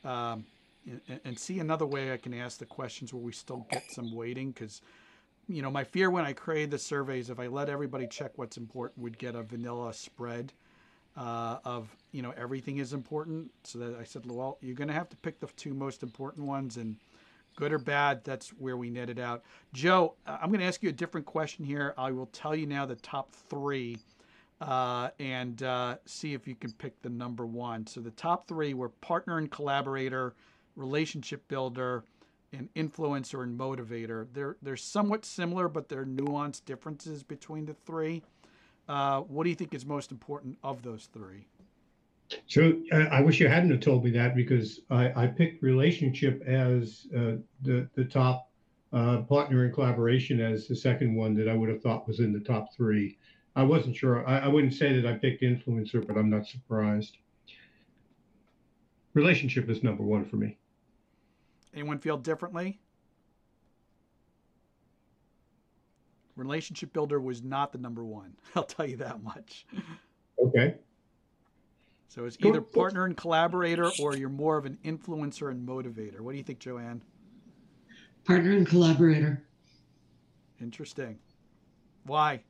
see another way I can ask the questions where we still get some weighting, because my fear when I created the surveys, if I let everybody check what's important, we'd get a vanilla spread of everything is important. So that I said, well, you're going to have to pick the two most important ones, and good or bad, that's where we net it out. Joe, I'm going to ask you a different question here. I will tell you now the top three and see if you can pick the number one. So the top three were partner and collaborator, relationship builder, an influencer, and motivator. They're somewhat similar, but there are nuanced differences between the three. What do you think is most important of those three? So I wish you hadn't have told me that, because I picked relationship as the top, partner and collaboration as the second one that I would have thought was in the top three. I wasn't sure. I wouldn't say that I picked influencer, but I'm not surprised. Relationship is number one for me. Anyone feel differently? Relationship builder was not the number one. I'll tell you that much. Okay. So it's either partner and collaborator, or you're more of an influencer and motivator. What do you think, Joanne? Partner and collaborator. Interesting. Why?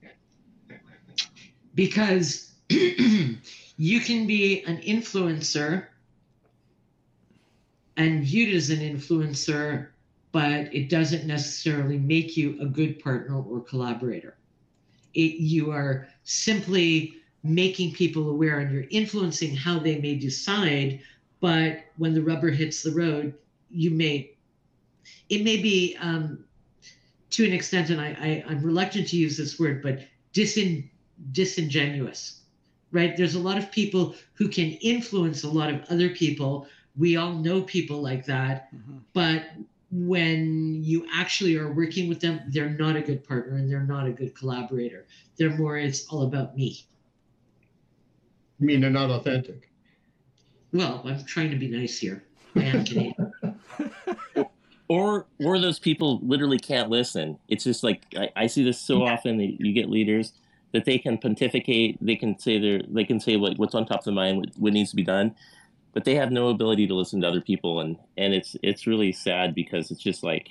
Because you can be an influencer and viewed as an influencer, but it doesn't necessarily make you a good partner or collaborator. You are simply making people aware, and you're influencing how they may decide, but when the rubber hits the road, it may be to an extent, and I'm reluctant to use this word, but disingenuous, right? There's a lot of people who can influence a lot of other people. We all know people like that, but when you actually are working with them, they're not a good partner and they're not a good collaborator. They're more, it's all about me. You mean they're not authentic? Well, I'm trying to be nice here. I am Canadian. Or those people literally can't listen. It's just like I see this so often that you get leaders that they can pontificate, they can say like what's on top of their mind, what needs to be done, but they have no ability to listen to other people, and it's really sad, because it's just like,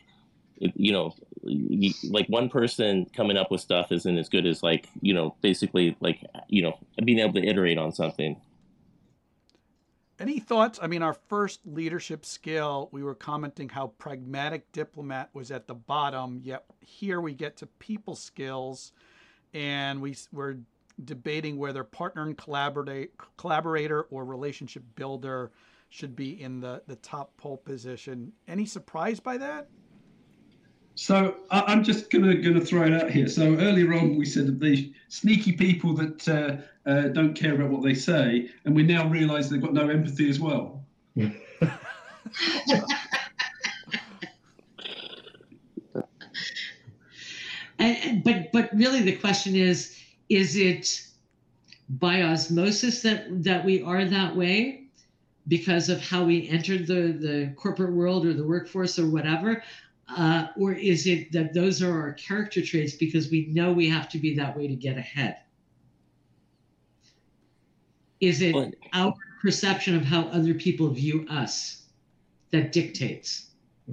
like one person coming up with stuff isn't as good as like, basically like, being able to iterate on something. Any thoughts? I mean, our first leadership skill, we were commenting how pragmatic diplomat was at the bottom, yet here we get to people skills, and we're debating whether partner and collaborator or relationship builder should be in the top pole position. Any surprise by that? So I'm just gonna throw it out here. So earlier on we said that the sneaky people that don't care about what they say, and we now realise they've got no empathy as well. But really the question is it by osmosis that we are that way because of how we entered the corporate world or the workforce or whatever? Or is it that those are our character traits because we know we have to be that way to get ahead? Is it our perception of how other people view us that dictates?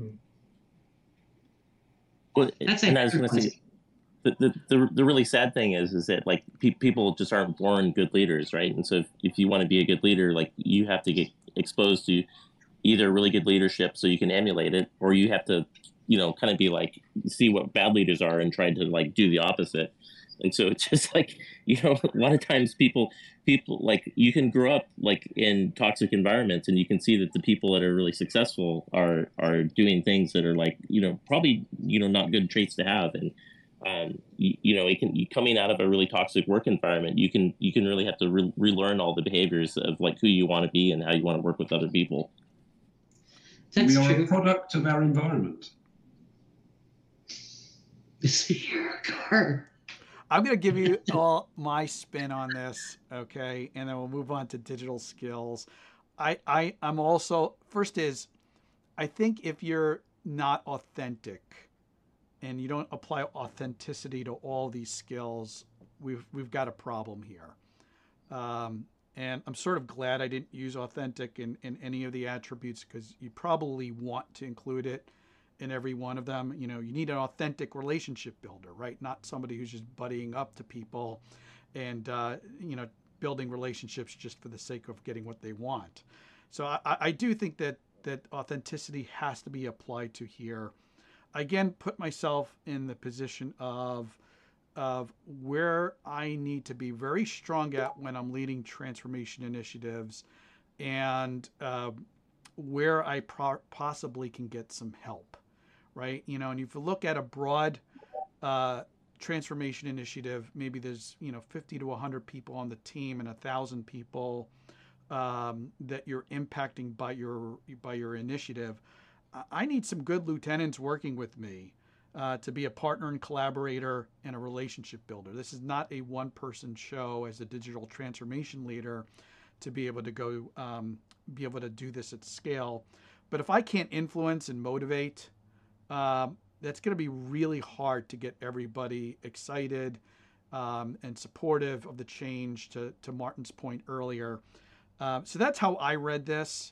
Well, and I was going to say, the really sad thing is that like people just aren't born good leaders, right? And so if you want to be a good leader, like you have to get exposed to either really good leadership so you can emulate it, or you have to kind of be like, see what bad leaders are and try to like do the opposite. And so it's just like, a lot of times people like, you can grow up like in toxic environments, and you can see that the people that are really successful are doing things that are like, probably, not good traits to have. And, coming out of a really toxic work environment, you can really have to relearn all the behaviors of like who you want to be and how you want to work with other people. That's we are true. a product of our environment. I'm going to give you all my spin on this, okay? And then we'll move on to digital skills. I'm also, first is, I think if you're not authentic and you don't apply authenticity to all these skills, we've got a problem here. And I'm sort of glad I didn't use authentic in any of the attributes, because you probably want to include it in every one of them. You need an authentic relationship builder, right? Not somebody who's just buddying up to people and, building relationships just for the sake of getting what they want. So I do think that authenticity has to be applied to here. I again put myself in the position of where I need to be very strong at when I'm leading transformation initiatives, and where I possibly can get some help. right? You know, and if you look at a broad transformation initiative, maybe there's 50 to 100 people on the team and 1,000 people that you're impacting by your initiative. I need some good lieutenants working with me to be a partner and collaborator and a relationship builder. This is not a one-person show as a digital transformation leader to be able to be able to do this at scale. But if I can't influence and motivate, that's going to be really hard to get everybody excited and supportive of the change. To Martin's point earlier, so that's how I read this.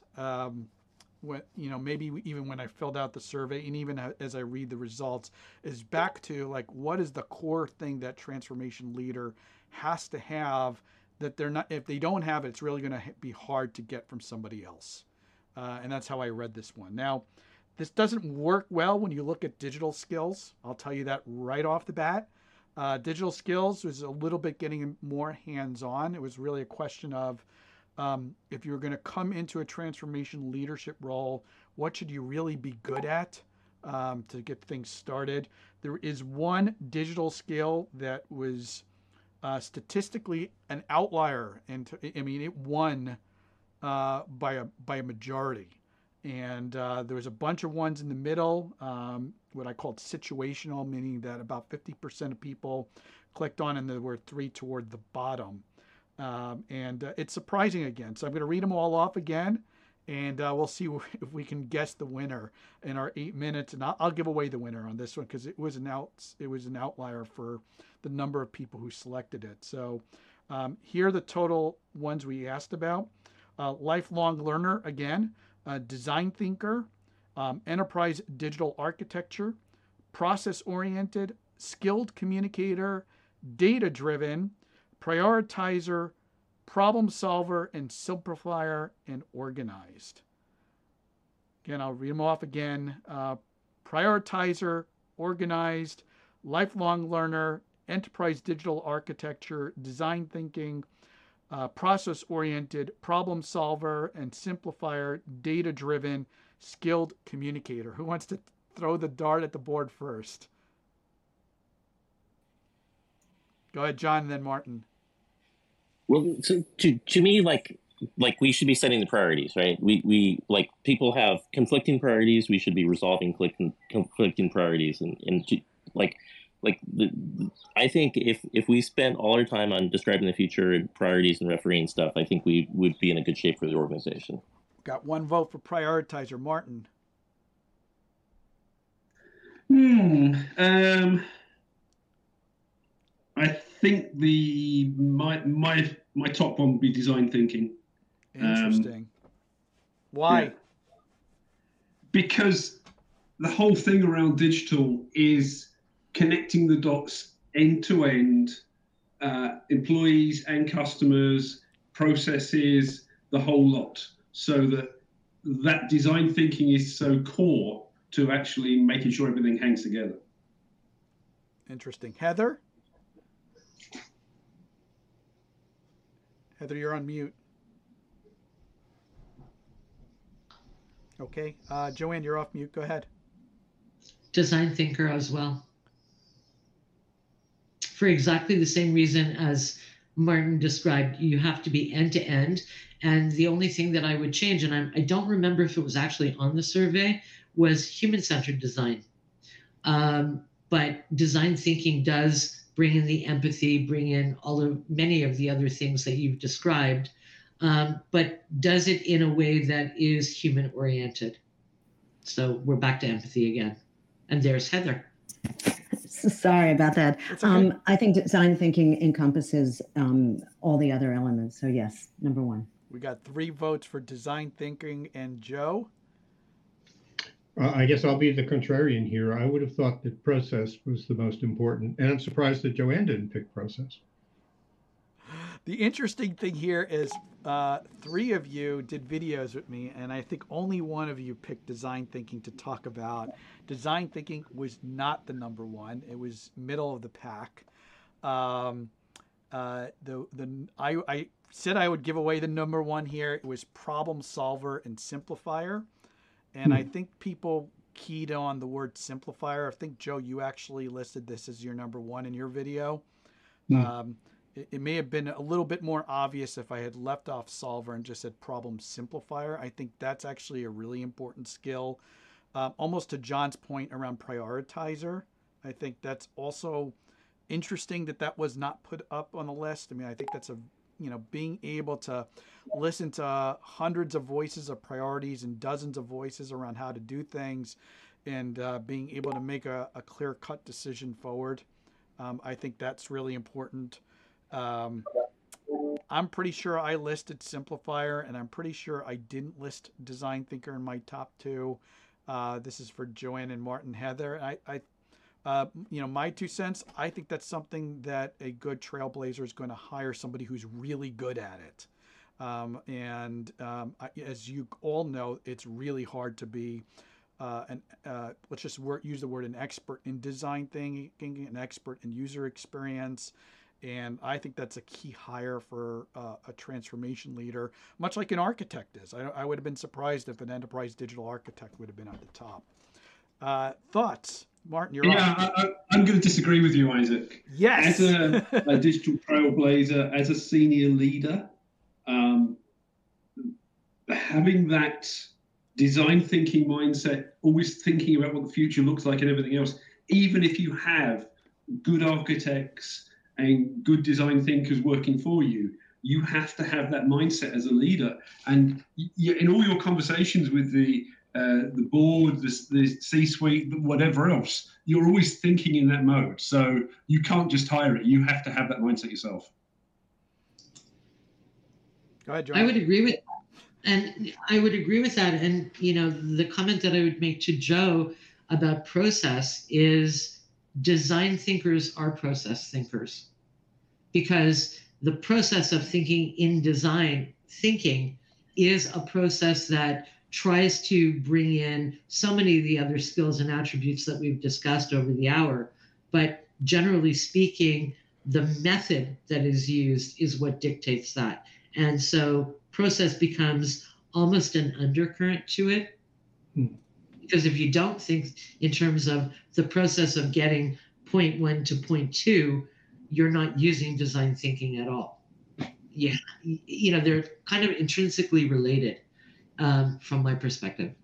Maybe even when I filled out the survey, and even as I read the results, is back to like, what is the core thing that transformation leader has to have that they're not, if they don't have it, it's really going to be hard to get from somebody else. And that's how I read this one. Now, this doesn't work well when you look at digital skills. I'll tell you that right off the bat. Digital skills was a little bit getting more hands-on. It was really a question of, if you're going to come into a transformation leadership role, what should you really be good at to get things started? There is one digital skill that was statistically an outlier, and it won by a majority. And there was a bunch of ones in the middle, what I called situational, meaning that about 50% of people clicked on, and there were 3 toward the bottom. It's surprising again. So I'm going to read them all off again, and we'll see if we can guess the winner in our 8 minutes. And I'll give away the winner on this one because it was an outlier for the number of people who selected it. So here are the total ones we asked about. Lifelong learner again, design thinker, enterprise digital architecture, process oriented, skilled communicator, data driven, prioritizer, problem solver, and simplifier and organized. Again, I'll read them off again. Prioritizer, organized, lifelong learner, enterprise digital architecture, design thinking, process oriented, problem solver, and simplifier, data driven, skilled communicator. Who wants to throw the dart at the board first? Go ahead, John, and then Martin. Well, so to me, like we should be setting the priorities, right? We like, people have conflicting priorities. We should be resolving conflicting priorities, I think if we spent all our time on describing the future and priorities and refereeing stuff, I think we would be in a good shape for the organization. Got one vote for prioritizer, Martin. I think my top one would be design thinking. Interesting. Why? Yeah. Because the whole thing around digital is connecting the dots end to end, employees and customers, processes, the whole lot, so that design thinking is so core to actually making sure everything hangs together. Interesting. Heather? Heather, you're on mute. Okay. Joanne, you're off mute. Go ahead. Design thinker as well. For exactly the same reason as Martin described, you have to be end to end. And the only thing that I would change, and I don't remember if it was actually on the survey, was human-centered design. But design thinking does bring in the empathy, bring in many of the other things that you've described, but does it in a way that is human-oriented. So we're back to empathy again. And there's Heather. Sorry about that. Okay. I think design thinking encompasses all the other elements. So yes, number one. We got 3 votes for design thinking. And Joe? I guess I'll be the contrarian here. I would have thought that process was the most important, and I'm surprised that Joanne didn't pick process. The interesting thing here is 3 of you did videos with me, and I think only one of you picked design thinking to talk about. Design thinking was not the number one. It was middle of the pack. I said I would give away the number one here. It was problem solver and simplifier. And I think people keyed on the word simplifier. I think, Joe, you actually listed this as your number one in your video. It may have been a little bit more obvious if I had left off solver and just said problem simplifier. I think that's actually a really important skill. Almost to John's point around prioritizer, I think that's also interesting that was not put up on the list. I mean, I think that's being able to listen to hundreds of voices of priorities and dozens of voices around how to do things, and being able to make a clear-cut decision forward. I think that's really important. I'm pretty sure I listed simplifier, and I'm pretty sure I didn't list design thinker in my top two. This is for Joanne and Martin Heather. My 2 cents, I think that's something that a good trailblazer is going to hire somebody who's really good at it. As you all know, it's really hard to be let's just use the word an expert in design thinking, an expert in user experience. And I think that's a key hire for a transformation leader, much like an architect is. I would have been surprised if an enterprise digital architect would have been at the top. Thoughts? Martin, you're on. I'm going to disagree with you, Isaac. Yes. As a digital trailblazer, as a senior leader, having that design thinking mindset, always thinking about what the future looks like and everything else, even if you have good architects and good design thinkers working for you, you have to have that mindset as a leader. And in all your conversations with the board, the C-suite, whatever else, you're always thinking in that mode. So you can't just hire it. You have to have that mindset yourself. Go ahead, Joanne. I would agree with that. And I would agree with that. And, the comment that I would make to Joe about process is design thinkers are process thinkers, because the process of thinking in design thinking is a process that tries to bring in so many of the other skills and attributes that we've discussed over the hour. But generally speaking, the method that is used is what dictates that. And so process becomes almost an undercurrent to it. Because if you don't think in terms of the process of getting point 1 to point 2, you're not using design thinking at all. Yeah, they're kind of intrinsically related from my perspective.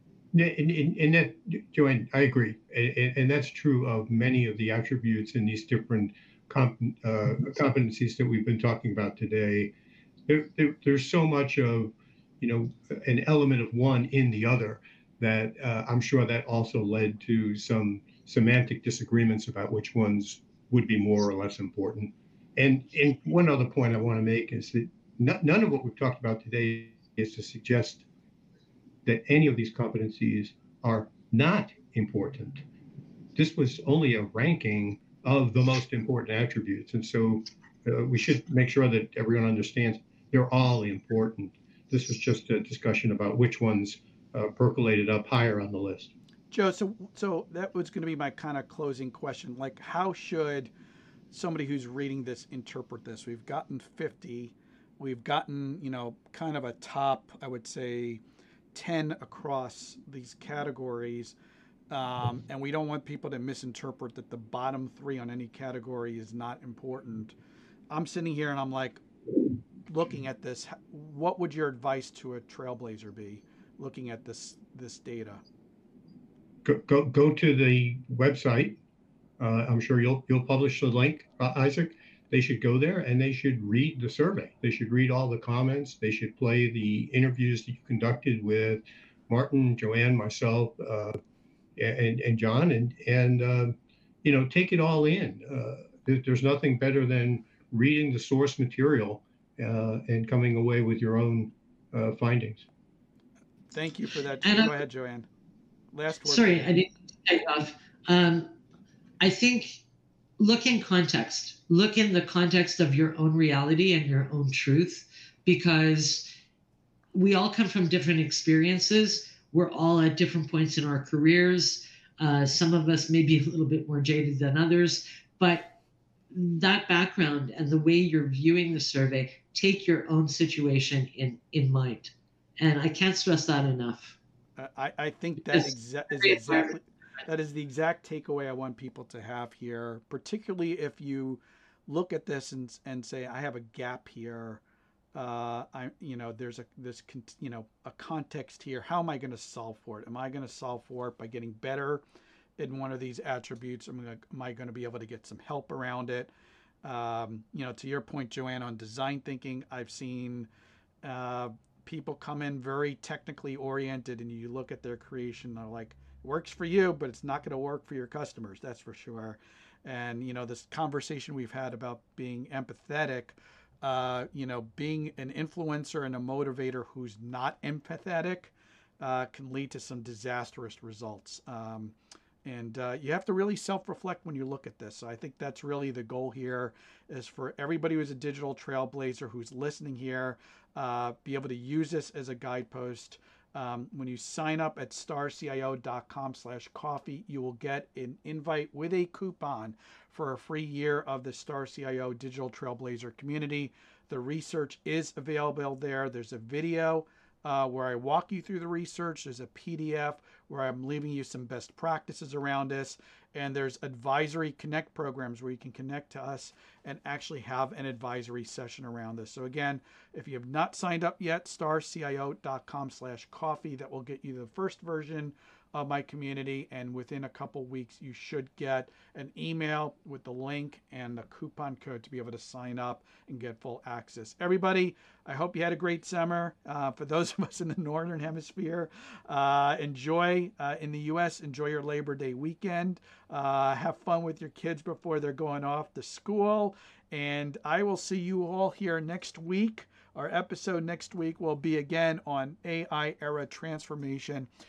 And that, Joanne, I agree. And that's true of many of the attributes in these different competencies that we've been talking about today. There's so much of, an element of one in the other that I'm sure that also led to some semantic disagreements about which ones would be more or less important. And one other point I want to make is that none of what we've talked about today is to suggest that any of these competencies are not important. This was only a ranking of the most important attributes. And so we should make sure that everyone understands they're all important. This was just a discussion about which ones percolated up higher on the list. Joe, so that was going to be my kind of closing question. Like, how should somebody who's reading this interpret this? We've gotten 50. We've gotten, kind of a top, I would say, 10 across these categories. And we don't want people to misinterpret that the bottom 3 on any category is not important. I'm sitting here and I'm like, looking at this, what would your advice to a trailblazer be looking at this data? Go to the website. I'm sure you'll publish the link, Isaac. They should go there and they should read the survey. They should read all the comments. They should play the interviews that you conducted with Martin, Joanne, myself, and John, and take it all in. There's nothing better than reading the source material and coming away with your own findings. Thank you for that. And, go ahead, Joanne. Last word. Sorry, I didn't cut you off. I think look in context. Look in the context of your own reality and your own truth, because we all come from different experiences. We're all at different points in our careers. Some of us may be a little bit more jaded than others, but that background and the way you're viewing the survey, take your own situation in mind. And I can't stress that enough. I think that Yes. is exactly that is the exact takeaway I want people to have here, particularly if you look at this and say, I have a gap here. There's a context here. How am I going to solve for it? Am I going to solve for it by getting better in one of these attributes? Am I going to be able to get some help around it? To your point, Joanne, on design thinking, I've seen people come in very technically oriented, and you look at their creation, they're like, it works for you, but it's not going to work for your customers. That's for sure. And this conversation we've had about being empathetic, being an influencer and a motivator who's not empathetic can lead to some disastrous results. And you have to really self-reflect when you look at this. So I think that's really the goal here, is for everybody who's a digital trailblazer who's listening here, be able to use this as a guidepost. When you sign up at starcio.com/coffee, you will get an invite with a coupon for a free year of the Star CIO Digital Trailblazer community. The research is available there. There's a video where I walk you through the research. There's a PDF where I'm leaving you some best practices around this. And there's advisory connect programs where you can connect to us and actually have an advisory session around this. So again, if you have not signed up yet, starcio.com/coffee, that will get you the first version of my community. And within a couple weeks, you should get an email with the link and the coupon code to be able to sign up and get full access. Everybody, I hope you had a great summer. For those of us in the Northern Hemisphere, enjoy in the U.S., enjoy your Labor Day weekend. Have fun with your kids before they're going off to school. And I will see you all here next week. Our episode next week will be again on AI era transformation